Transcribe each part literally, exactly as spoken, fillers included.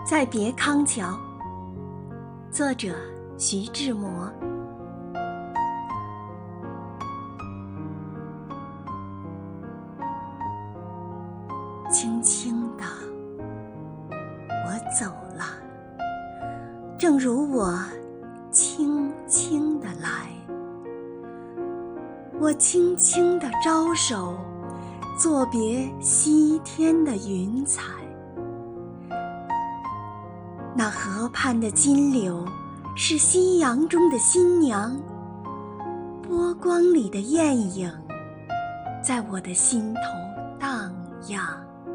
再别康桥，作者徐志摩。轻轻地，我走了，正如我轻轻地来。我轻轻地招手，作别西天的云彩。那河畔的金柳是夕阳中的新娘，波光里的艳影在我的心头荡漾。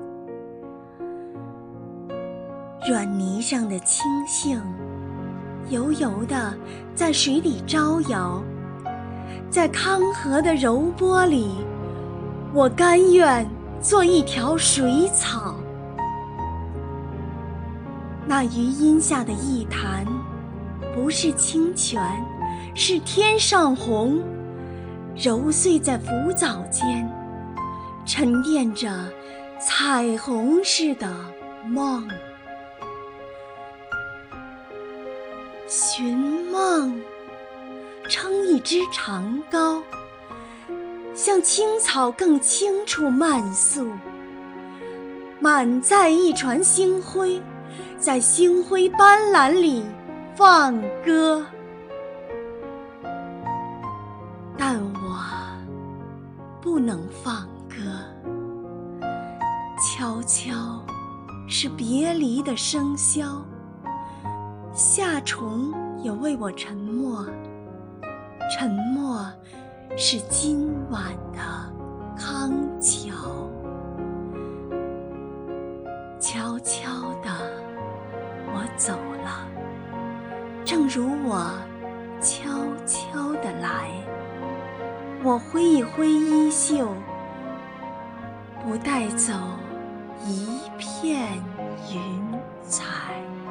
软泥上的青荇油油地在水里招摇，在康河的柔波里，我甘愿做一条水草。那余荫下的一潭，不是清泉，是天上虹，揉碎在浮藻间，沉淀着彩虹似的梦。寻梦，撑一支长篙，向青草更青处漫溯，满载一船星辉，在星辉斑斓里放歌。但我不能放歌，悄悄是别离的笙箫，夏虫也为我沉默，沉默是今晚的康桥。悄悄地，我走了，正如我悄悄地来。我挥一挥衣袖，不带走一片云彩。